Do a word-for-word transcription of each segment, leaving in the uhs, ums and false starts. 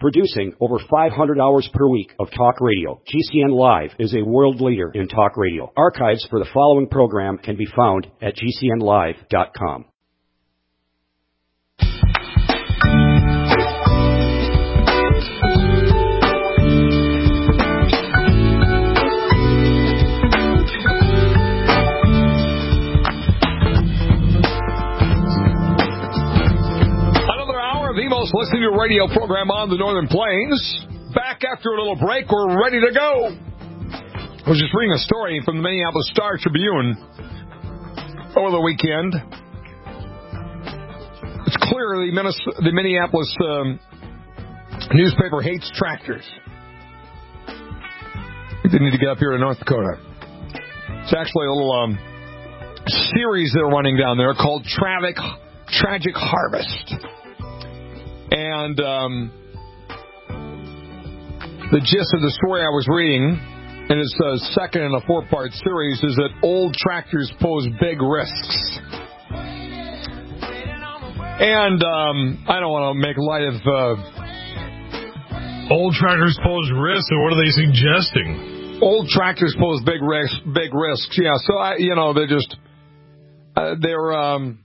Producing over five hundred hours per week of talk radio, G C N Live is a world leader in talk radio. Archives for the following program can be found at G C N live dot com. Listening to a radio program on the Northern Plains. Back after a little break, we're ready to go. I was just reading a story from the Minneapolis Star Tribune over the weekend. It's clear the, Minnesota, the Minneapolis um, newspaper hates tractors. They need to get up here to North Dakota. It's actually a little um, series they're running down there called Tragic, Tragic Harvest. And um, the gist of the story I was reading, and it's a second in a four-part series, is that old tractors pose big risks. And um, I don't want to make light of... Uh, old tractors pose risks, or what are they suggesting? Old tractors pose big risks, big risks, yeah. So, I, you know, they're just... Uh, they're... Um,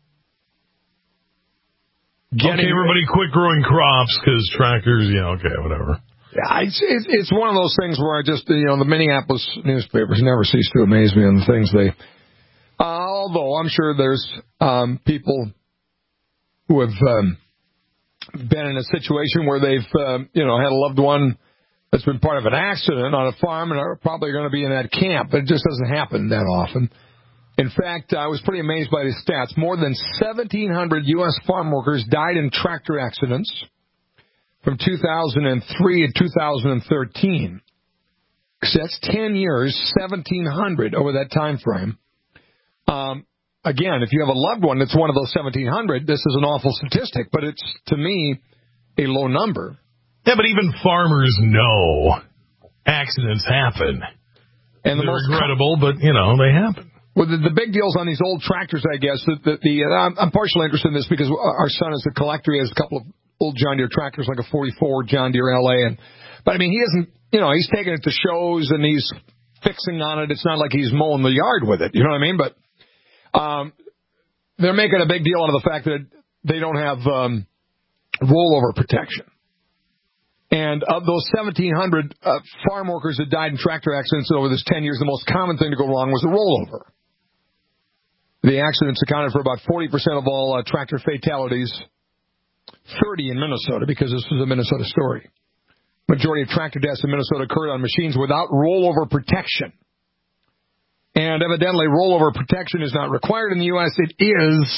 Getting, okay, everybody quit growing crops because tractors, yeah, okay, whatever. Yeah, it's, it's one of those things where I just, you know, the Minneapolis newspapers never cease to amaze me on the things they... Uh, although I'm sure there's um, people who have um, been in a situation where they've, um, you know, had a loved one that's been part of an accident on a farm and are probably going to be in that camp. It just doesn't happen that often. In fact, I was pretty amazed by the stats. More than seventeen hundred U S farm workers died in tractor accidents from two thousand three to two thousand thirteen. So that's ten years, seventeen hundred over that time frame. Um, again, if you have a loved one that's one of those seventeen hundred, this is an awful statistic, but it's, to me, a low number. Yeah, but even farmers know accidents happen. And the They're most regrettable, com- but, you know, they happen. Well, the, the big deals on these old tractors, I guess, the, the, the uh, I'm, I'm partially interested in this because our son is a collector. He has a couple of old John Deere tractors, like a forty-four John Deere L A. And, but, I mean, he isn't, you know, he's taking it to shows and he's fixing on it. It's not like he's mowing the yard with it. You know what I mean? But um, they're making a big deal out of the fact that they don't have um, rollover protection. And of those seventeen hundred uh, farm workers that died in tractor accidents over this ten years, the most common thing to go wrong was the rollover. The accidents accounted for about forty percent of all uh, tractor fatalities, thirty in Minnesota, because this was a Minnesota story. Majority of tractor deaths in Minnesota occurred on machines without rollover protection. And evidently, rollover protection is not required in the U S. It is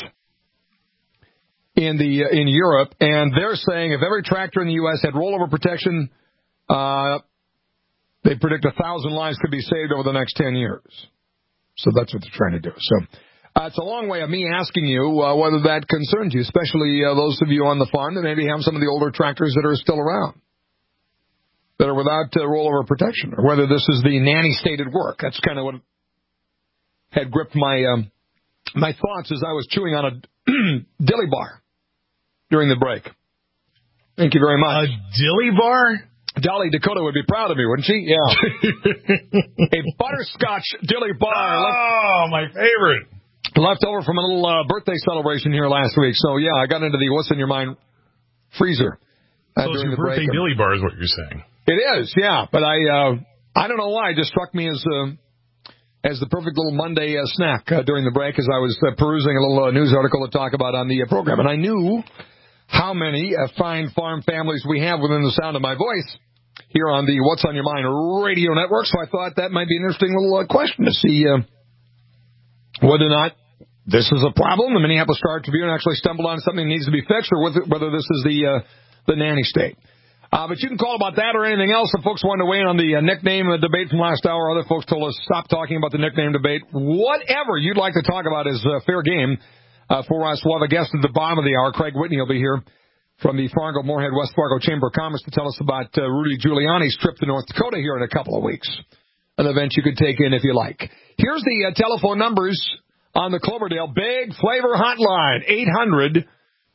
in the uh, in Europe. And they're saying if every tractor in the U S had rollover protection, uh, they predict a thousand lives could be saved over the next ten years. So that's what they're trying to do. So uh, it's a long way of me asking you uh, whether that concerns you, especially uh, those of you on the farm that maybe have some of the older tractors that are still around, that are without uh, rollover protection, or whether this is the nanny state at work. That's kind of what had gripped my um, my thoughts as I was chewing on a dilly bar during the break. Thank you very much. A dilly bar? Dolly Dakota would be proud of me, wouldn't she? Yeah. A butterscotch dilly bar. Oh, my favorite. Left over from a little uh, birthday celebration here last week. So, yeah, I got into the What's in Your Mind freezer. Uh, so it's your birthday break. Dilly bar is what you're saying. It is, yeah. But I uh, I don't know why. It just struck me as uh, as the perfect little Monday uh, snack uh, during the break as I was uh, perusing a little uh, news article to talk about on the uh, program. And I knew how many uh, fine farm families we have within the sound of my voice here on the What's on Your Mind radio network. So I thought that might be an interesting little uh, question to see uh, whether or not this is a problem. The Minneapolis Star Tribune actually stumbled on something that needs to be fixed, or whether this is the uh, the nanny state. Uh, but you can call about that or anything else. If folks wanted to weigh in on the uh, nickname uh, debate from last hour, other folks told us stop talking about the nickname debate. Whatever you'd like to talk about is uh, fair game uh, for us. We'll have a guest at the bottom of the hour. Craig Whitney will be here from the Fargo, Moorhead, West Fargo Chamber of Commerce to tell us about uh, Rudy Giuliani's trip to North Dakota here in a couple of weeks. An event you could take in if you like. Here's the uh, telephone numbers on the Cloverdale Big Flavor Hotline, eight hundred,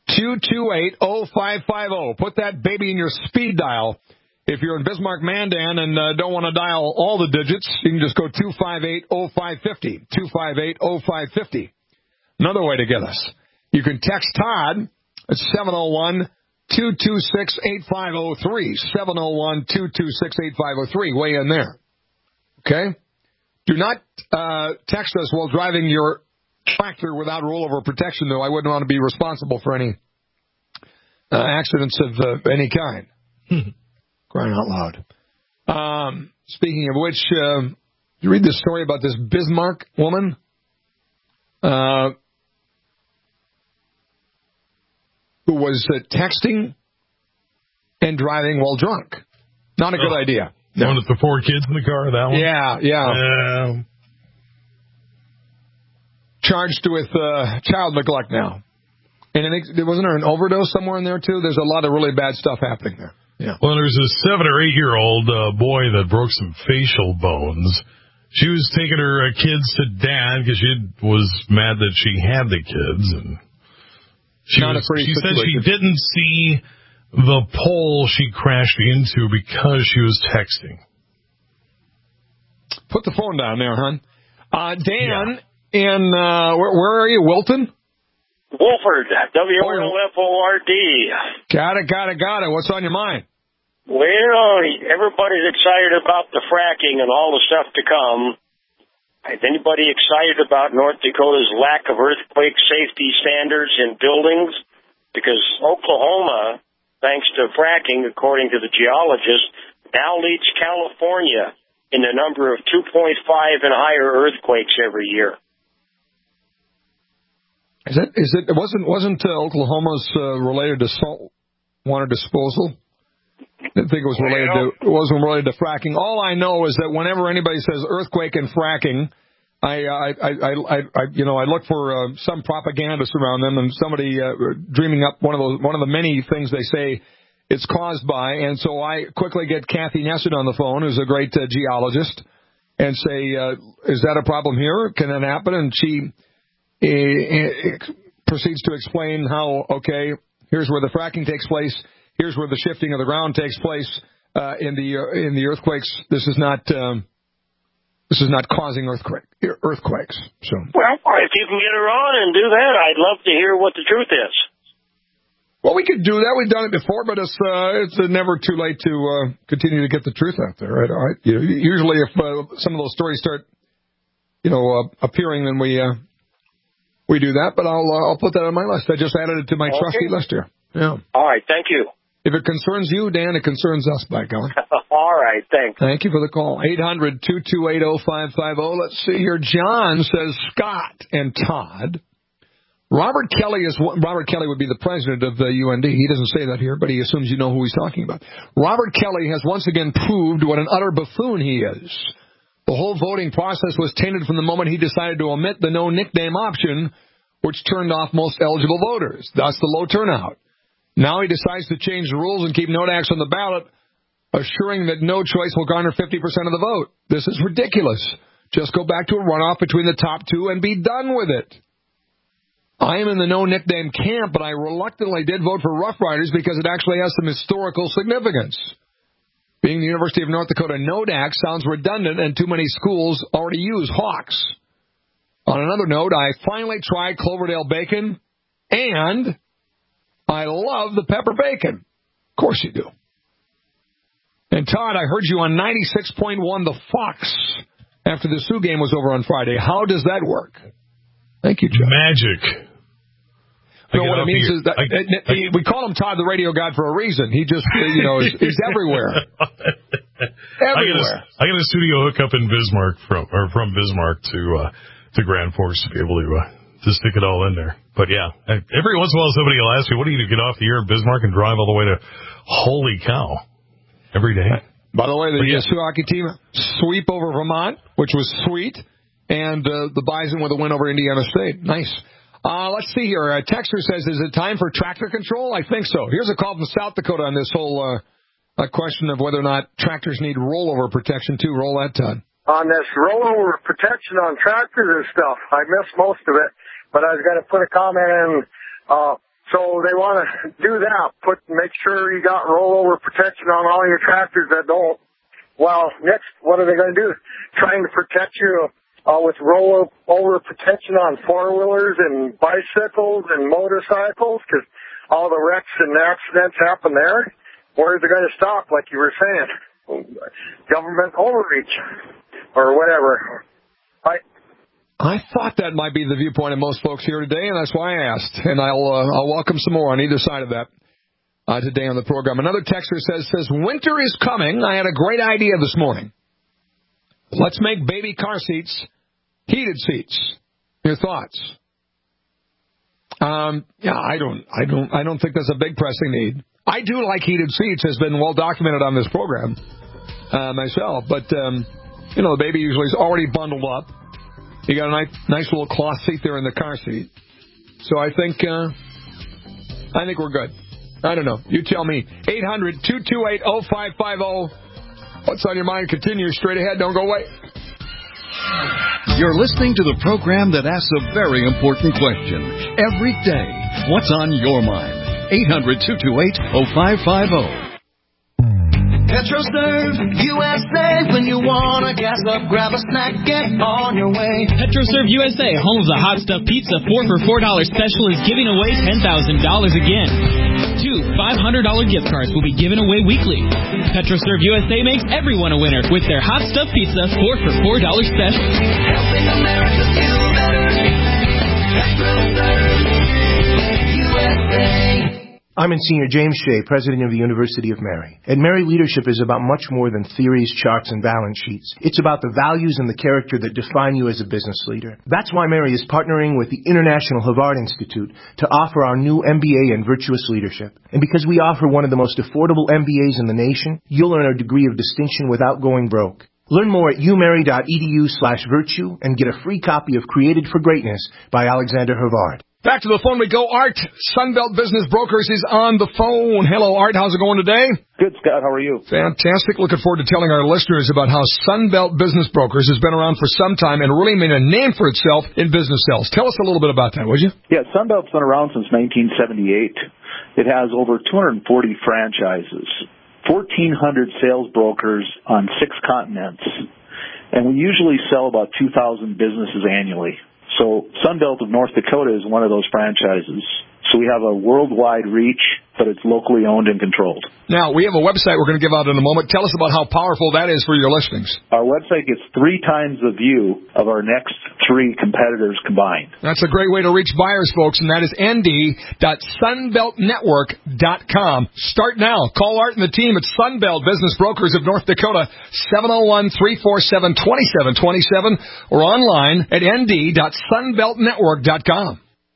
two two eight, oh five five oh. Put that baby in your speed dial. If you're in Bismarck, Mandan, and uh, don't want to dial all the digits, you can just go two five eight, oh five five oh. two five eight, oh five five oh. Another way to get us. You can text Todd at seven oh one, two two six, eight five oh three. seven oh one, two two six, eight five oh three. Way in there. Okay? Do not uh, text us while driving your tractor without rollover protection, though. I wouldn't want to be responsible for any uh, accidents of uh, any kind. Crying out loud. Um, speaking of which, uh, you read this story about this Bismarck woman? Uh, who was uh, texting and driving while drunk. Not a good oh, idea. No. One with the four kids in the car, that one? Yeah, yeah. Um, Charged with uh, child neglect now. And I think, wasn't there an overdose somewhere in there, too? There's a lot of really bad stuff happening there. Yeah. Well, there's a seven or eight-year-old uh, boy that broke some facial bones. She was taking her uh, kids to dad because she was mad that she had the kids. And she, was, she said she didn't see the pole she crashed into because she was texting. Put the phone down there, hon. Uh, Dan, yeah. in, uh, where, where are you, Wilton? Wolford, W O L F O R D. Got it, got it, got it. What's on your mind? Well, everybody's excited about the fracking and all the stuff to come. Is anybody excited about North Dakota's lack of earthquake safety standards in buildings? Because Oklahoma, thanks to fracking, according to the geologists, now leads California in the number of two point five and higher earthquakes every year. Is it? Is it? Wasn't wasn't uh, Oklahoma's uh, related to salt water disposal? I didn't think it was related well, to. It wasn't related to fracking. All I know is that whenever anybody says earthquake and fracking, I I I, I, I you know I look for uh, some propagandist around them and somebody uh, dreaming up one of those one of the many things they say it's caused by, and so I quickly get Kathy Nesson on the phone, who's a great uh, geologist, and say, uh, is that a problem here? Can that happen? And she. It proceeds to explain how, okay, here's where the fracking takes place, here's where the shifting of the ground takes place uh, in the uh, in the earthquakes. This is not um, this is not causing earthquake earthquakes. So, well, if you can get her on and do that, I'd love to hear what the truth is. Well, we could do that. We've done it before, but it's uh, it's uh, never too late to uh, continue to get the truth out there. Right? All right? You know, usually, if uh, some of those stories start, you know, uh, appearing, then we. Uh, We do that, but I'll uh, I'll put that on my list. I just added it to my okay. trusty list here. Yeah. All right. Thank you. If it concerns you, Dan, it concerns us, by God. All right. Thanks. Thank you for the call. eight hundred, two two eight, oh five five oh. Let's see here. John says, Scott and Todd. Robert Kelly is Robert Kelly would be the president of the U N D. He doesn't say that here, but he assumes you know who he's talking about. Robert Kelly has once again proved what an utter buffoon he is. The whole voting process was tainted from the moment he decided to omit the no nickname option, which turned off most eligible voters, thus the low turnout. Now he decides to change the rules and keep Nodax on the ballot, assuring that no choice will garner fifty percent of the vote. This is ridiculous. Just go back to a runoff between the top two and be done with it. I am in the no nickname camp, but I reluctantly did vote for Rough Riders because it actually has some historical significance. Being the University of North Dakota Nodax sounds redundant, and too many schools already use Hawks. On another note, I finally tried Cloverdale bacon, and I love the pepper bacon. Of course you do. And Todd, I heard you on ninety-six point one The Fox after the Sioux game was over on Friday. How does that work? Thank you, Joe. Magic. So what it means here. is that I, I, I, we call him Todd the Radio God for a reason. He just, you know, is, is everywhere. Everywhere. I got, a, I got a studio hookup in Bismarck from, or from Bismarck to uh, to Grand Forks to be able to uh, to stick it all in there. But yeah, every once in a while somebody will ask me, "What do you do? Get off the air in Bismarck and drive all the way to?" Holy cow! Every day. By the way, the yeah. Sioux hockey team sweep over Vermont, which was sweet, and uh, the Bison with a win over Indiana State. Nice. Uh, let's see here. Uh, Texter says, is it time for tractor control? I think so. Here's a call from South Dakota on this whole uh, uh, question of whether or not tractors need rollover protection, too. Roll that, Todd. On this rollover protection on tractors and stuff, I missed most of it, but I was going to put a comment in. Uh, So they want to do that. Put make sure you got rollover protection on all your tractors that don't. Well, next, what are they going to do? Trying to protect you uh, with rollover protection on four-wheelers and bicycles and motorcycles, because all the wrecks and accidents happen there. Where is it going to stop, like you were saying? Government overreach or whatever. I I thought that might be the viewpoint of most folks here today, and that's why I asked. And I'll uh, I'll welcome some more on either side of that uh, today on the program. Another texter says, says, winter is coming. I had a great idea this morning. Let's make baby car seats heated seats. Your thoughts? Um, yeah, I don't, I don't, I don't think that's a big pressing need. I do like heated seats, has been well documented on this program uh, myself. But um, you know, the baby usually is already bundled up. You got a nice, nice little cloth seat there in the car seat. So I think, uh, I think we're good. I don't know. You tell me. eight hundred, two two eight, oh five five oh. What's on your mind? Continue straight ahead. Don't go away. You're listening to the program that asks a very important question every day. What's on your mind? eight hundred, two two eight, oh five five oh. PetroServe U S A. When you wanna gas up, grab a snack, get on your way. PetroServe U S A, home of the hot stuff pizza four for four dollars special, is giving away ten thousand dollars again. Two five hundred dollars gift cards will be given away weekly. PetroServe U S A makes everyone a winner with their hot stuff pizza four for four dollars special. Helping America feel better. PetroServe U S A. I'm Monsignor James Shea, President of the University of Mary. At Mary, leadership is about much more than theories, charts, and balance sheets. It's about the values and the character that define you as a business leader. That's why Mary is partnering with the International Havard Institute to offer our new M B A in Virtuous Leadership. And because we offer one of the most affordable M B As in the nation, you'll earn a degree of distinction without going broke. Learn more at umary.edu slash virtue and get a free copy of Created for Greatness by Alexander Havard. Back to the phone we go. Art, Sunbelt Business Brokers, is on the phone. Hello, Art. How's it going today? Good, Scott. How are you? Fantastic. Looking forward to telling our listeners about how Sunbelt Business Brokers has been around for some time and really made a name for itself in business sales. Tell us a little bit about that, would you? Yeah, Sunbelt's been around since nineteen seventy-eight. It has over two hundred forty franchises, fourteen hundred sales brokers on six continents, and we usually sell about two thousand businesses annually. So Sunbelt of North Dakota is one of those franchises. So we have a worldwide reach, but it's locally owned and controlled. Now, we have a website we're going to give out in a moment. Tell us about how powerful that is for your listings. Our website gets three times the view of our next three competitors combined. That's a great way to reach buyers, folks, and that is n d dot sunbelt network dot com. Start now. Call Art and the team at Sunbelt Business Brokers of North Dakota, seven oh one, three four seven, two seven two seven, or online at n d dot sunbelt network dot com.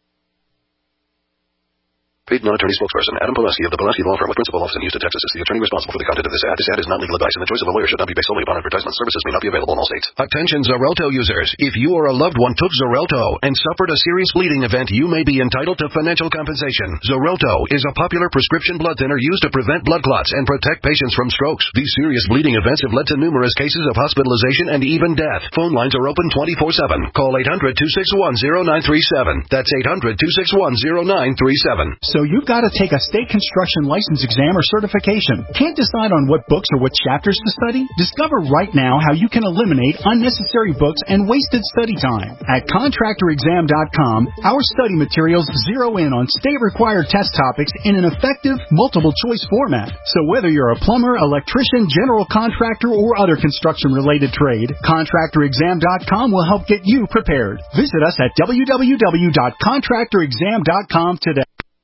Paid non-attorney spokesperson Adam Pulaski of the Pulaski Law Firm with principal office in Houston, Texas, is the attorney responsible for the content of this ad. This ad is not legal advice, and the choice of a lawyer should not be based solely upon advertisement. Services may not be available in all states. Attention Xarelto users. If you or a loved one took Xarelto and suffered a serious bleeding event, you may be entitled to financial compensation. Xarelto is a popular prescription blood thinner used to prevent blood clots and protect patients from strokes. These serious bleeding events have led to numerous cases of hospitalization and even death. Phone lines are open twenty-four seven. Call eight hundred, two six one, zero nine three seven. That's eight hundred, two six one, zero nine three seven. So you've got to take a state construction license exam or certification. Can't decide on what books or what chapters to study? Discover right now how you can eliminate unnecessary books and wasted study time. At contractor exam dot com, our study materials zero in on state-required test topics in an effective, multiple-choice format. So whether you're a plumber, electrician, general contractor, or other construction-related trade, contractor exam dot com will help get you prepared. Visit us at w w w dot contractor exam dot com today.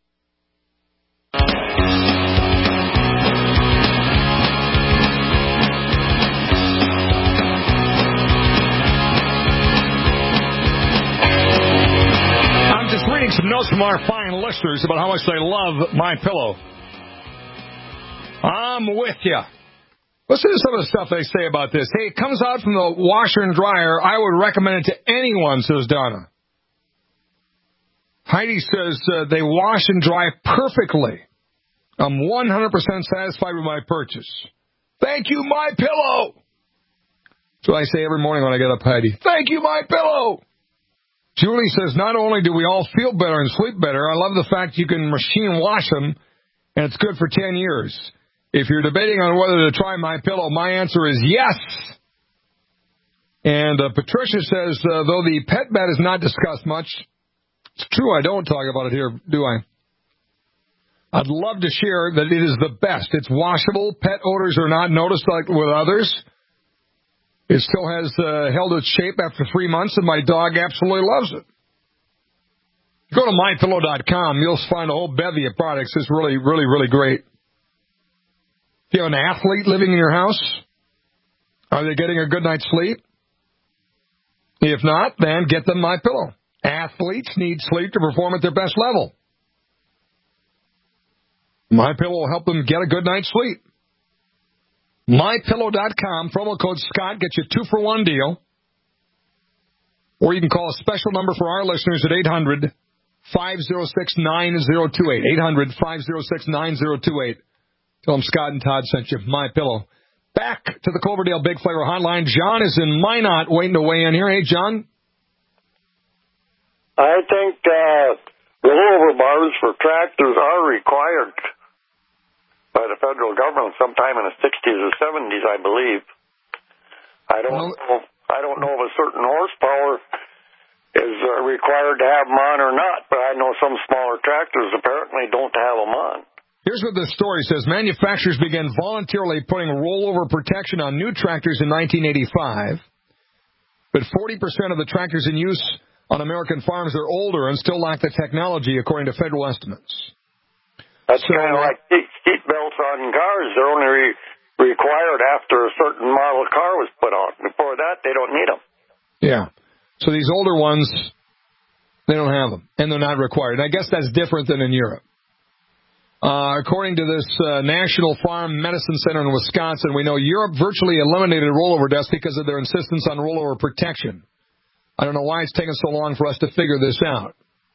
Some notes from our fine listeners about how much they love MyPillow. I'm with you. Listen to some of the stuff they say about this. Hey, it comes out from the washer and dryer. I would recommend it to anyone, says Donna. Heidi says uh, they wash and dry perfectly. I'm one hundred percent satisfied with my purchase. Thank you, MyPillow. That's what I say every morning when I get up, Heidi. Thank you, MyPillow. Julie says, not only do we all feel better and sleep better, I love the fact you can machine wash them, and it's good for ten years. If you're debating on whether to try MyPillow, my answer is yes. And uh, Patricia says, uh, though the pet bed is not discussed much, it's true I don't talk about it here, do I? I'd love to share that it is the best. It's washable. Pet odors are not noticed like with others. It still has uh, held its shape after three months, and my dog absolutely loves it. Go to my pillow dot com. You'll find a whole bevy of products. It's really, really, really great. If you have an athlete living in your house, are they getting a good night's sleep? If not, then get them MyPillow. Athletes need sleep to perform at their best level. MyPillow will help them get a good night's sleep. my pillow dot com, promo code Scott, gets you two for one deal. Or you can call a special number for our listeners at eight hundred, five oh six, nine oh two eight. eight hundred, five oh six, nine oh two eight. Tell them Scott and Todd sent you. MyPillow. Back to the Cloverdale Big Flavor Hotline. John is in Minot waiting to weigh in here. Hey, John. I think uh, rollover bars for tractors are required by the federal government sometime in the sixties or seventies, I believe. I don't well, know. I don't know if a certain horsepower is uh, required to have them on or not, but I know some smaller tractors apparently don't have them on. Here's what this story says. Manufacturers began voluntarily putting rollover protection on new tractors in nineteen eighty-five, but forty percent of the tractors in use on American farms are older and still lack the technology, according to federal estimates. That's so, kind of like seat, seat belts on cars. They're only re- required after a certain model car was put on. Before that, they don't need them. Yeah. So these older ones, they don't have them, and they're not required. I guess that's different than in Europe. Uh, according to this uh, National Farm Medicine Center in Wisconsin, we know Europe virtually eliminated rollover deaths because of their insistence on rollover protection. I don't know why it's taken so long for us to figure this out.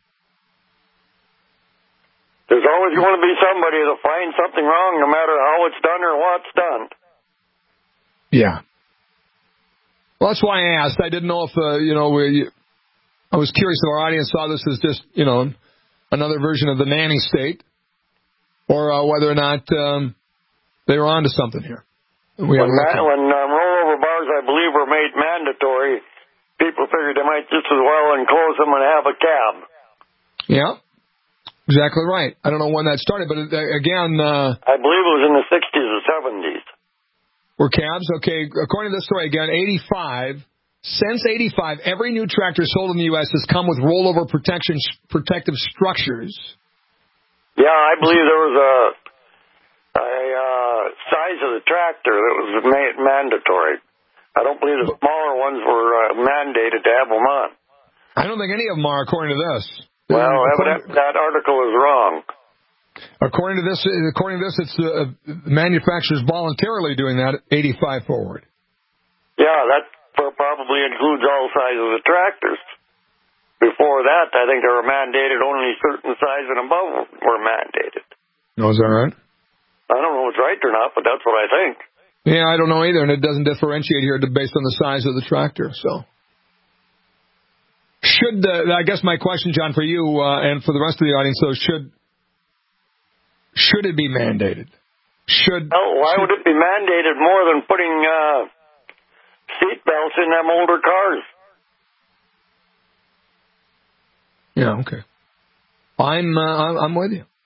There's always going to be somebody that'll find something wrong no matter how it's done or what's done. Yeah. Well, that's why I asked. I didn't know if, uh, you know, we, I was curious if our audience saw this as just, you know, another version of the nanny state, or uh, whether or not um, they were onto something here. We when ma- when um, rollover bars, I believe, were made mandatory, people figured they might just as well enclose them and have a cab. Yeah, exactly right. I don't know when that started, but uh, again... Uh, I believe it was in the sixties or seventies. Were cabs? Okay, according to this story, again, eighty-five. Since eighty-five, every new tractor sold in the U S has come with rollover protection protective structures. Yeah, I believe there was a, a uh, size of the tractor that was made mandatory. I don't believe the smaller ones were uh, mandated to have them on. I don't think any of them are, according to this. Well, evidently that article is wrong. According to this, according to this, it's uh, manufacturers voluntarily doing that eighty-five forward. Yeah, that probably includes all sizes of tractors. Before that, I think they were mandated only certain size and above were mandated. No, is that right? I don't know if it's right or not, but that's what I think. Yeah, I don't know either, and it doesn't differentiate here based on the size of the tractor. So, should uh, I guess my question, John, for you uh, and for the rest of the audience, though, should should it be mandated? Should oh, why should, would it be mandated more than putting uh, seat belts in them older cars? Yeah, okay. I'm uh, I'm with you.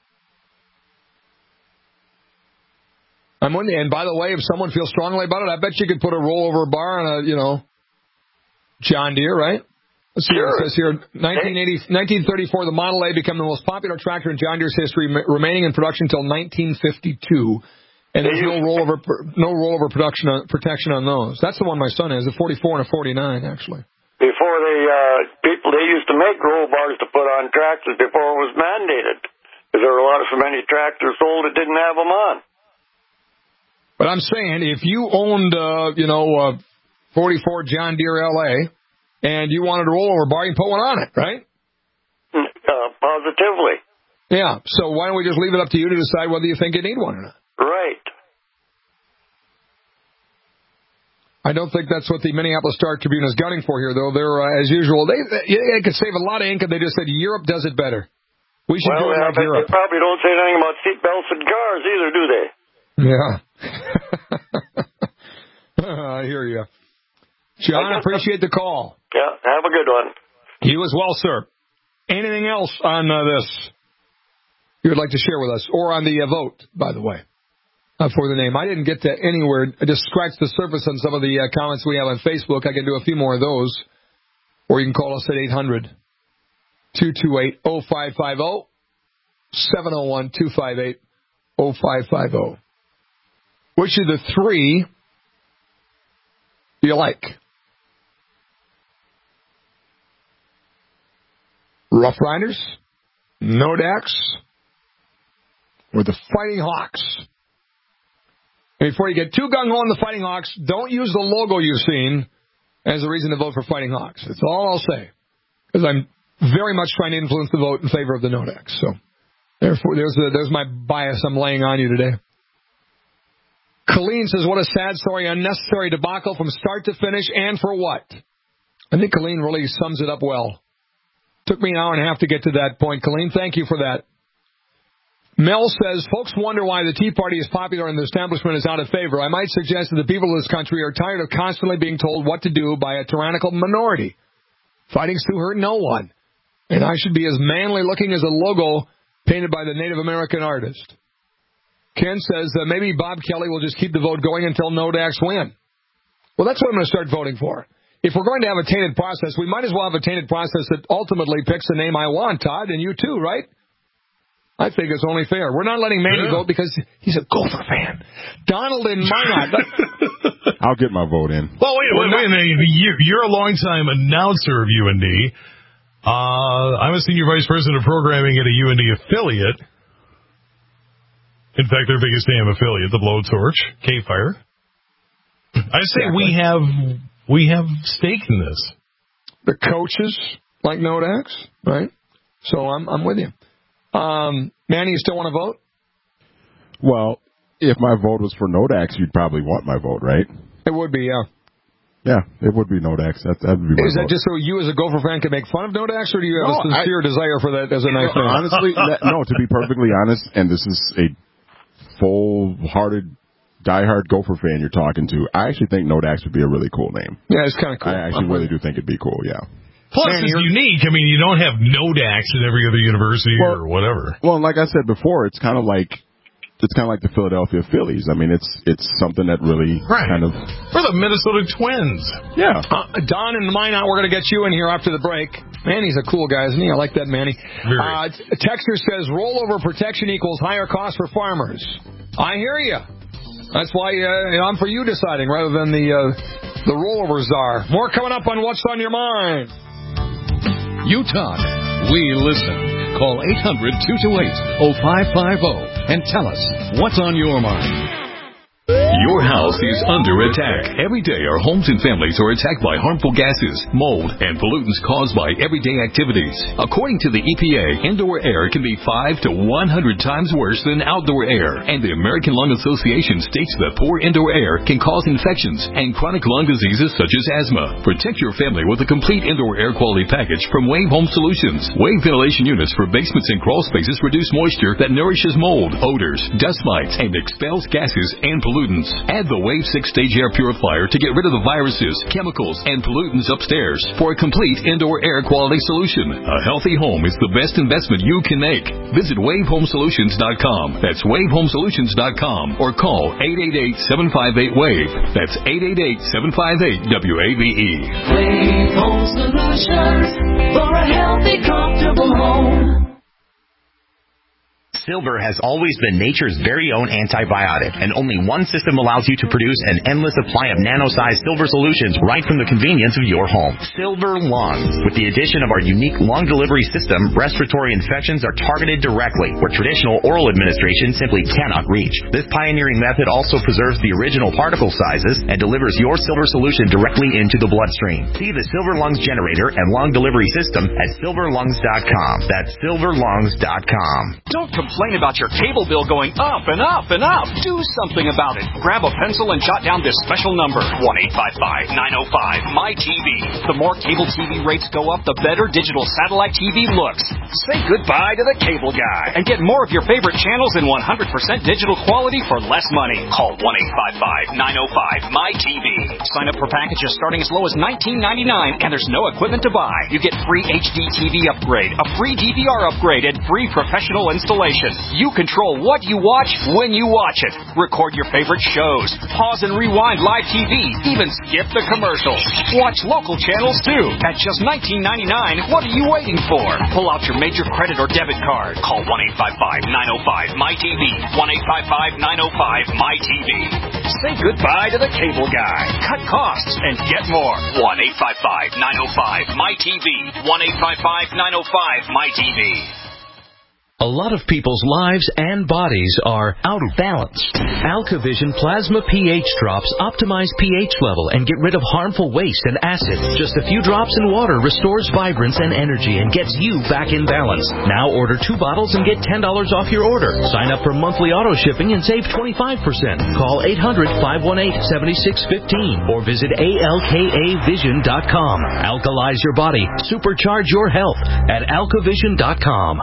I'm with you. And by the way, if someone feels strongly about it, I bet you could put a rollover bar on a, you know, John Deere, right? Let's see sure. what it says here. nineteen eighty, nineteen thirty-four, the Model A became the most popular tractor in John Deere's history, remaining in production until nineteen fifty-two. And there's no rollover no rollover production on, protection on those. That's the one my son has, a forty-four and a forty-nine, actually. Before they, uh, people, they used to make roll bars to put on tractors before it was mandated. Because there were a lot of so many tractors sold that didn't have them on. But I'm saying, if you owned, uh, you know, a forty-four John Deere L A, and you wanted a rollover bar, you can put one on it, right? Uh, positively. Yeah, so why don't we just leave it up to you to decide whether you think you need one or not? Right. I don't think that's what the Minneapolis Star-Tribune is gunning for here, though. They're, uh, as usual, they, they, they could save a lot of ink if they just said Europe does it better. We should well, do it yeah, like but Europe. they probably don't say anything about seatbelts in cars either, do they? Yeah. I hear you. John, I appreciate the call. Yeah, have a good one. You as well, sir. Anything else on uh, this you would like to share with us? Or on the uh, vote, by the way, uh, for the name. I didn't get to anywhere. I just scratched the surface on some of the uh, comments we have on Facebook. I can do a few more of those. Or you can call us at eight hundred, two two eight, oh five five oh, seven oh one, two five eight, oh five five oh. Which of the three do you like? Rough Riders, Nodax, or the Fighting Hawks? And before you get too gung-ho on the Fighting Hawks, don't use the logo you've seen as a reason to vote for Fighting Hawks. That's all I'll say. Because I'm very much trying to influence the vote in favor of the Nodax. So, therefore, there's, the, there's my bias I'm laying on you today. Colleen says, what a sad story, unnecessary debacle from start to finish, and for what? I think Colleen really sums it up well. Took me an hour and a half to get to that point, Colleen. Thank you for that. Mel says, folks wonder why the Tea Party is popular and the establishment is out of favor. I might suggest that the people of this country are tired of constantly being told what to do by a tyrannical minority. Fighting's to hurt no one. And I should be as manly looking as a logo painted by the Native American artist. Ken says, uh, maybe Bob Kelly will just keep the vote going until Nodax win. Well, that's what I'm going to start voting for. If we're going to have a tainted process, we might as well have a tainted process that ultimately picks the name I want, Todd, and you too, right? I think it's only fair. We're not letting Manny yeah. vote because he's a Gopher fan. Donald in Minot. I'll get my vote in. Well, wait, wait, wait a minute. You're, you're a longtime announcer of U N D. Uh, I'm a senior vice president of programming at a U N D affiliate. In fact, their biggest damn affiliate, the Blowtorch, K-Fire. I say exactly. we have we have stake in this. The coaches like Nodax, right? So I'm I'm with you. Um, Manny, you still want to vote? Well, if my vote was for Nodax, you'd probably want my vote, right? It would be, yeah. Yeah, it would be Nodax. That would be my Is that vote. just so you as a Gopher fan can make fun of Nodax, or do you have no, a sincere I, desire for that as a nice man? Honestly, no, to be perfectly honest, and this is a full-hearted, diehard Gopher fan you're talking to, I actually think Nodax would be a really cool name. Yeah, it's kind of cool. I actually really do think it'd be cool, yeah. Plus, Man, it's unique. I mean, you don't have Nodax at every other university well, or whatever. Well, like I said before, it's kind of like it's kind of like the Philadelphia Phillies. I mean, it's it's something that really right. kind of. Or the Minnesota Twins. Yeah. Uh, Don and Minot, we're going to get you in here after the break. Manny's a cool guy, isn't he? I like that, Manny. Uh, Texter says rollover protection equals higher cost for farmers. I hear you. That's why uh, I'm for you deciding rather than the uh, the rollover czar. More coming up on What's on Your Mind. You talk, we listen. Call eight hundred, two two eight, oh five five oh and tell us what's on your mind. Your house is under attack. Every day our homes and families are attacked by harmful gases, mold, and pollutants caused by everyday activities. According to the E P A, indoor air can be five to one hundred times worse than outdoor air. And the American Lung Association states that poor indoor air can cause infections and chronic lung diseases such as asthma. Protect your family with a complete indoor air quality package from Wave Home Solutions. Wave ventilation units for basements and crawl spaces reduce moisture that nourishes mold, odors, dust mites, and expels gases and pollutants. Pollutants. Add the Wave six Stage Air Purifier to get rid of the viruses, chemicals, and pollutants upstairs for a complete indoor air quality solution. A healthy home is the best investment you can make. Visit wave home solutions dot com. That's wave home solutions dot com or call eight eight eight, seven five eight, WAVE. That's eight eight eight, seven five eight, W A V E. Wave Home Solutions for a healthy, comfortable home. Silver has always been nature's very own antibiotic, and only one system allows you to produce an endless supply of nano-sized silver solutions right from the convenience of your home. Silver Lungs. With the addition of our unique lung delivery system, respiratory infections are targeted directly, where traditional oral administration simply cannot reach. This pioneering method also preserves the original particle sizes and delivers your silver solution directly into the bloodstream. See the Silver Lungs generator and lung delivery system at silver lungs dot com. That's silver lungs dot com. Don't complain complain about your cable bill going up and up and up. Do something about it. Grab a pencil and jot down this special number, one eight five five, nine oh five, M Y T V. The more cable T V rates go up, the better digital satellite T V looks. Say goodbye to the cable guy and get more of your favorite channels in one hundred percent digital quality for less money. Call one eight five five, nine oh five, M Y T V. Sign up for packages starting as low as nineteen ninety-nine, and there's no equipment to buy. You get free H D T V upgrade, a free D V R upgrade, and free professional installation. You control what you watch when you watch it. Record your favorite shows. Pause and rewind live T V. Even skip the commercials. Watch local channels too. At just nineteen ninety-nine, what are you waiting for? Pull out your major credit or debit card. Call one eight five five, nine oh five, M Y T V. one eight five five, nine oh five, M Y T V. Say goodbye to the cable guy. Cut costs and get more. one eight five five, nine oh five, M Y T V. one eight five five, nine oh five, M Y T V. A lot of people's lives and bodies are out of balance. AlkaVision Plasma pH drops optimize pH level and get rid of harmful waste and acid. Just a few drops in water restores vibrance and energy and gets you back in balance. Now order two bottles and get ten dollars off your order. Sign up for monthly auto shipping and save twenty-five percent. Call eight hundred, five one eight, seven six one five or visit A L K A vision dot com. Alkalize your body. Supercharge your health at alka vision dot com.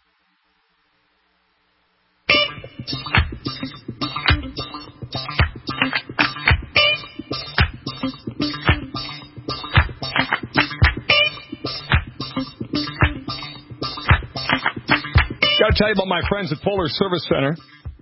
Got to tell you about my friends at Polar Service Center.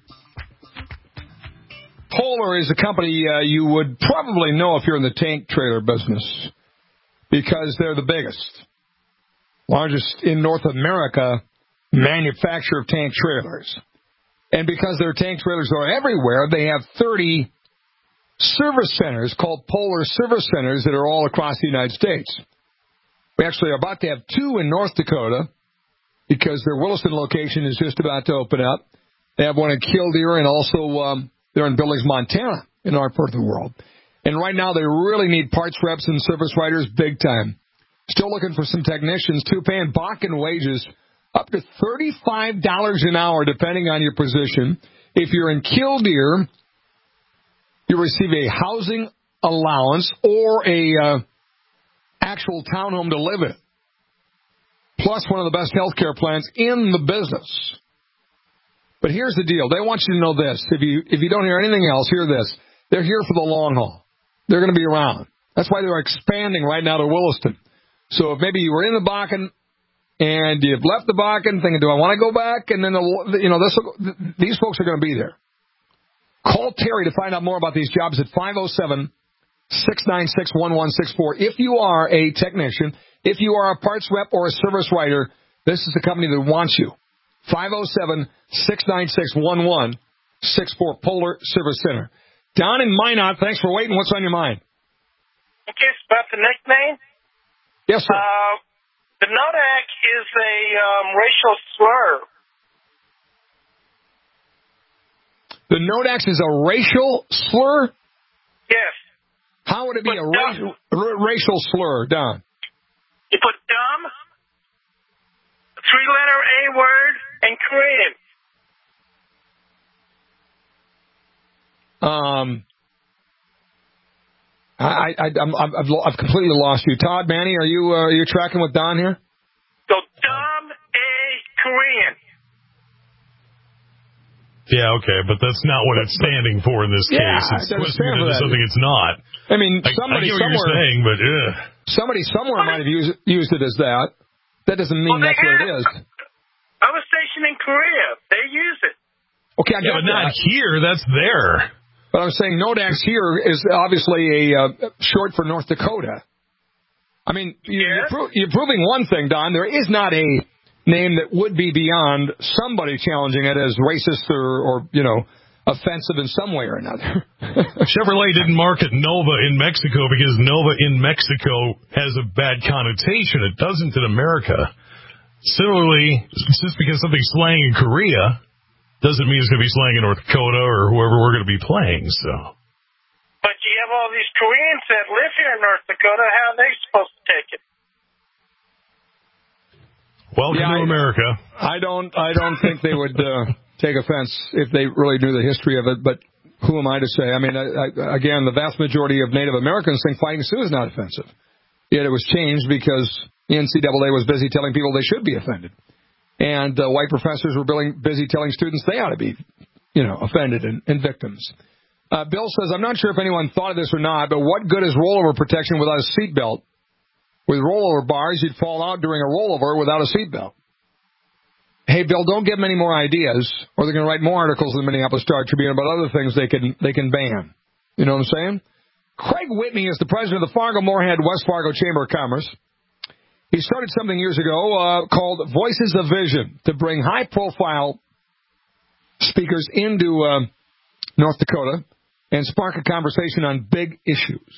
Polar is a company uh, you would probably know if you're in the tank trailer business because they're the biggest, largest in North America manufacturer of tank trailers. And because their tank trailers are everywhere, they have thirty service centers called Polar Service Centers that are all across the United States. We actually are about to have two in North Dakota because their Williston location is just about to open up. They have one in Killdeer and also um, they're in Billings, Montana, in our part of the world. And right now they really need parts reps and service writers big time. Still looking for some technicians, too, paying Bakken wages up to thirty-five dollars an hour, depending on your position. If you're in Killdeer, you receive a housing allowance or a uh, actual townhome to live in, plus one of the best health care plans in the business. But here's the deal. They want you to know this. If you if you don't hear anything else, hear this. They're here for the long haul. They're going to be around. That's why they're expanding right now to Williston. So if maybe you were in the Bakken and you've left the Bakken thinking, do I want to go back? And then, the, you know, this will, these folks are going to be there. Call Terry to find out more about these jobs at five oh seven, six nine six, one one six four. If you are a technician, if you are a parts rep or a service writer, this is the company that wants you. five oh seven, six nine six, one one six four, Polar Service Center. Don in Minot, thanks for waiting. What's on your mind? Okay, it's about the nickname. Yes, sir. Uh, the Nodak is a um, racial slur. The Nodax is a racial slur? Yes. How would it be But a dumb. racial, r- racial slur, Don? You put dumb, three-letter A word, and Korean. Um, I, I, I'm, I've, I've completely lost you. Todd, Manny, are you, uh, are you tracking with Don here? So dumb, A, Korean. Yeah, okay, but that's not what it's standing for in this Yeah, case. It's it doesn't twisting stand it for into that. something it's not. I mean, I, somebody I get what somewhere, you're saying, but ugh. somebody somewhere might have used, used it as that. That doesn't mean Well, they that's what it have. is. I was stationed in Korea. They use it. Okay, I Yeah, get but not that. here. That's there. But I'm saying Nodax here is obviously a uh, short for North Dakota. I mean, you, Yes. you're, pro- you're proving one thing, Don. There is not a name that would be beyond somebody challenging it as racist or, or you know, offensive in some way or another. Chevrolet didn't market Nova in Mexico because Nova in Mexico has a bad connotation. It doesn't in America. Similarly, just because something's slang in Korea doesn't mean it's going to be slang in North Dakota or whoever we're going to be playing. So, But you have all these Koreans that live here in North Dakota. How are they supposed to take it? Welcome yeah, to I, America. I don't, I don't think they would uh, take offense if they really knew the history of it. But who am I to say? I mean, I, I, again, the vast majority of Native Americans think fighting Sioux is not offensive. Yet it was changed because the N C double A was busy telling people they should be offended, and uh, white professors were busy telling students they ought to be, you know, offended and, and victims. Uh, Bill says, I'm not sure if anyone thought of this or not, but what good is rollover protection without a seatbelt? With rollover bars, you'd fall out during a rollover without a seatbelt. Hey, Bill, don't give them any more ideas, or they're going to write more articles in the Minneapolis Star-Tribune about other things they can they can ban. You know what I'm saying? Craig Whitney is the president of the Fargo-Moorhead West Fargo Chamber of Commerce. He started something years ago uh, called Voices of Vision to bring high-profile speakers into uh, North Dakota and spark a conversation on big issues.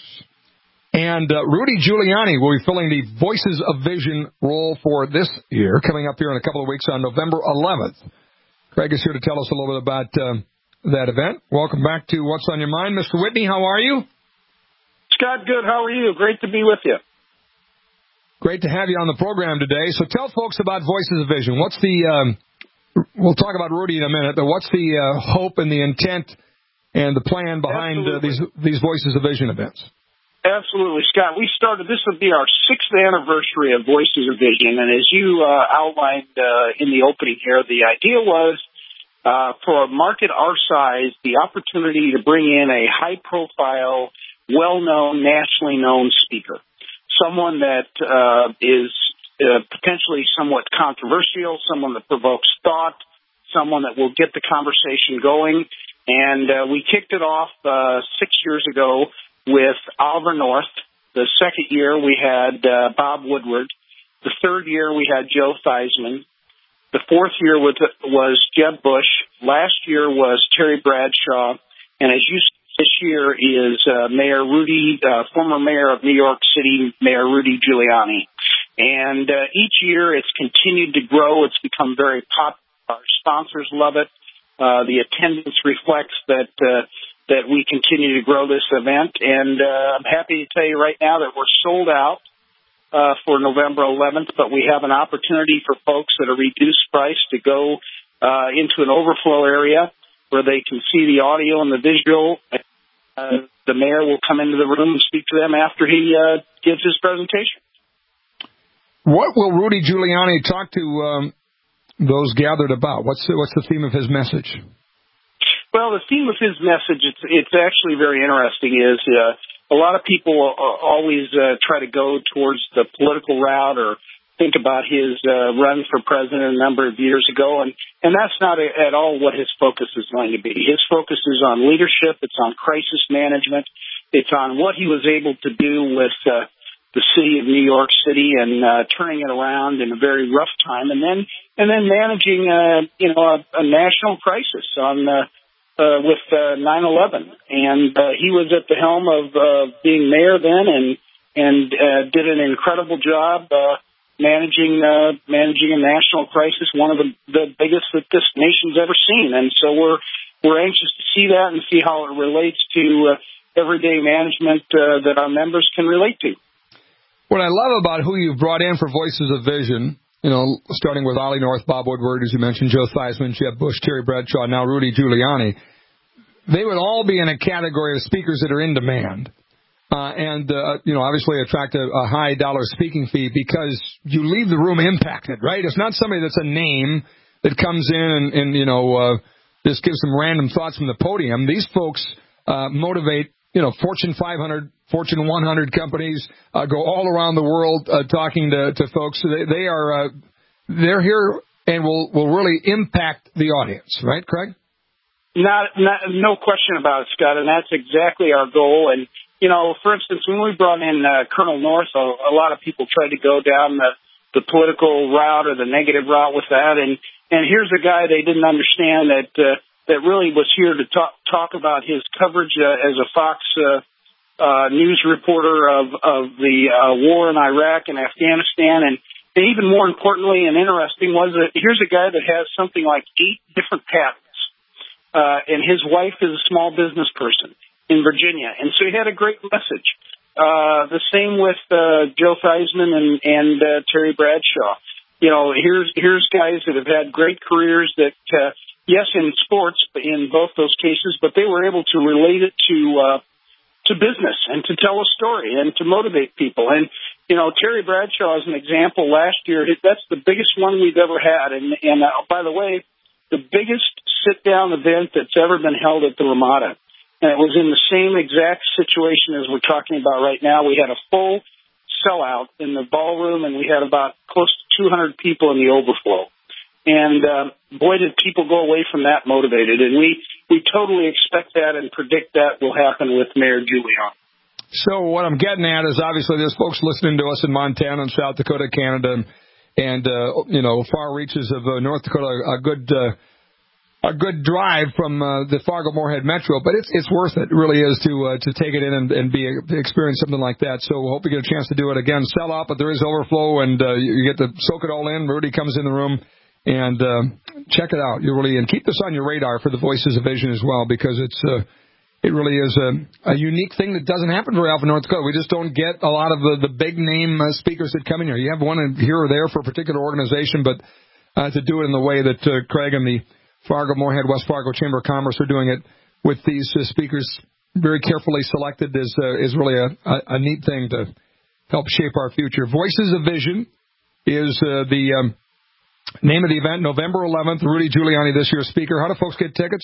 And uh, Rudy Giuliani will be filling the Voices of Vision role for this year, coming up here in a couple of weeks on November eleventh. Craig is here to tell us a little bit about uh, that event. Welcome back to What's on Your Mind. Mister Whitney, how are you? Scott, good. How are you? Great to be with you. Great to have you on the program today. So tell folks about Voices of Vision. What's the, um, we'll talk about Rudy in a minute, but what's the uh, hope and the intent and the plan behind uh, these these Voices of Vision events? Absolutely, Scott. We started, this would be our sixth anniversary of Voices of Vision, and as you uh, outlined uh, in the opening here, the idea was uh, for a market our size, the opportunity to bring in a high-profile, well-known, nationally known speaker, someone that uh, is uh, potentially somewhat controversial, someone that provokes thought, someone that will get the conversation going, and uh, we kicked it off uh, six years ago with Oliver North. The second year we had uh, Bob Woodward. The third year we had Joe Theismann. The fourth year was, was Jeb Bush. Last year was Terry Bradshaw. And as you said, this year is uh, Mayor Rudy, uh, former mayor of New York City, Mayor Rudy Giuliani. And uh, each year it's continued to grow. It's become very popular. Our sponsors love it. Uh, the attendance reflects that uh, that we continue to grow this event. And uh, I'm happy to tell you right now that we're sold out uh, for November eleventh, but we have an opportunity for folks at a reduced price to go uh, into an overflow area where they can see the audio and the visual. Uh, the mayor will come into the room and speak to them after he uh, gives his presentation. What will Rudy Giuliani talk to um, those gathered about? What's the, what's the theme of his message? Well, the theme of his message, it's, it's actually very interesting, is uh, a lot of people always uh, try to go towards the political route or think about his uh, run for president a number of years ago, and, and that's not a, at all what his focus is going to be. His focus is on leadership. It's on crisis management. It's on what he was able to do with uh, the city of New York City and uh, turning it around in a very rough time, and then and then managing uh, you know a, a national crisis on uh, uh, with uh, nine eleven. And uh, he was at the helm of uh, being mayor then, and and uh, did an incredible job uh, managing uh, managing a national crisis, one of the, the biggest that this nation's ever seen. And so we're we're anxious to see that and see how it relates to uh, everyday management uh, that our members can relate to. What I love about who you've brought in for Voices of Vision, you know, starting with Ollie North, Bob Woodward, as you mentioned, Joe Theismann, Jeb Bush, Terry Bradshaw, now Rudy Giuliani, they would all be in a category of speakers that are in demand. Uh, and, uh, you know, obviously attract a, a high dollar speaking fee because you leave the room impacted, right? It's not somebody that's a name that comes in and, and you know, uh, just gives some random thoughts from the podium. These folks uh, motivate, you know, Fortune five hundred, Fortune one hundred companies, uh, go all around the world uh, talking to, to folks. So they, they are, uh, they're here and will, will really impact the audience, right, Craig? Not, not, no question about it, Scott, and that's exactly our goal. And, you know, for instance, when we brought in uh, Colonel North, a, a lot of people tried to go down the, the political route or the negative route with that. And, and here's a guy they didn't understand that uh, that really was here to talk, talk about his coverage uh, as a Fox uh, uh, news reporter of, of the uh, war in Iraq and Afghanistan. And, and even more importantly and interesting was that here's a guy that has something like eight different patents. Uh, and his wife is a small business person in Virginia. And so he had a great message. Uh, the same with uh, Joe Theismann and, and uh, Terry Bradshaw. you know, here's here's guys that have had great careers that, uh, yes, in sports, but in both those cases, but they were able to relate it to uh, to business and to tell a story and to motivate people. And, you know, Terry Bradshaw is an example last year. That's the biggest one we've ever had. And, and uh, by the way, the biggest sit-down event that's ever been held at the Ramada. And it was in the same exact situation as we're talking about right now. We had a full sellout in the ballroom, and we had about close to two hundred people in the overflow. And, uh, boy, did people go away from that motivated. And we, we totally expect that and predict that will happen with Mayor Giuliani. So what I'm getting at is obviously there's folks listening to us in Montana and South Dakota, Canada, and, and uh, you know, far reaches of uh, North Dakota, a good uh, a good drive from uh, the Fargo-Moorhead Metro. But it's it's worth it, it really is, to uh, to take it in and, and be experience something like that. So we hope you get a chance to do it again. Sell out, but there is overflow, and uh, you get to soak it all in. Rudy comes in the room. And uh, check it out. You really and keep this on your radar for the Voices of Vision as well, because it's uh, it really is a, a unique thing that doesn't happen very often in North Dakota. We just don't get a lot of the, the big name uh, speakers that come in here. You have one here or there for a particular organization, but uh, to do it in the way that uh, Craig and the Fargo-Moorhead West Fargo Chamber of Commerce are doing it with these uh, speakers very carefully selected is uh, is really a, a, a neat thing to help shape our future. Voices of Vision is uh, the um, name of the event, November eleventh, Rudy Giuliani this year's speaker. How do folks get tickets?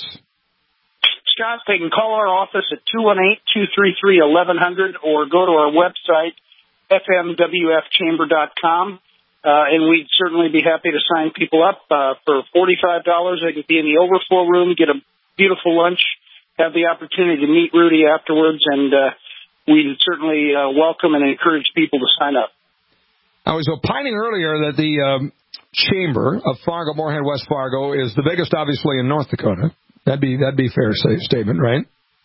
Scott, they can call our office at two one eight, two three three, eleven hundred or go to our website, f m w f chamber dot com, uh, and we'd certainly be happy to sign people up. Uh, for forty-five dollars, they can be in the overflow room, get a beautiful lunch, have the opportunity to meet Rudy afterwards, and uh, we'd certainly uh, welcome and encourage people to sign up. I was opining earlier that the um, Chamber of Fargo-Moorhead West Fargo is the biggest, obviously, in North Dakota. That'd be that'd be a fair say, statement, right?